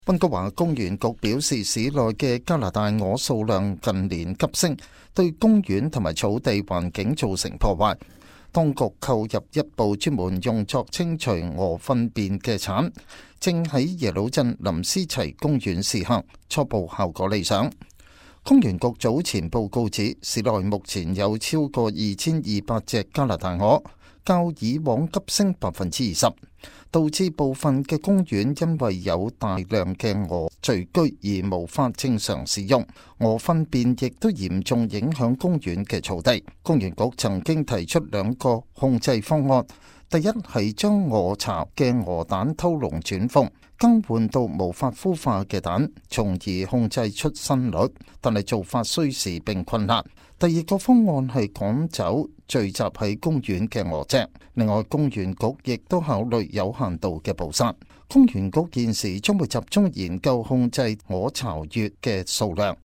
溫哥華公園局表示，市內嘅加拿大鵝數量近年急升，對公園同埋草地環境造成破壞。當局購入一部專門用作清除鵝糞便嘅鏟，正喺耶魯鎮林斯齊公園試行，初步效果理想。公園局早前報告指，市內目前有超過2200隻加拿大鵝，較以往急升20%，導致部分嘅公園因為有大量嘅鵝聚居而無法正常使用。鵝糞便亦都嚴重影響公園嘅草地。公園局曾經提出2個控制方案，第一係將鵝巢嘅鵝蛋偷籠轉鳳，更換到無法孵化嘅蛋，從而控制出生率，但係做法需時並困難。第2個方案係趕走聚集喺公園嘅鵝隻。另外，公園局亦都考慮有限度嘅捕殺。公園局現時將會集中研究控制鵝巢穴嘅數量。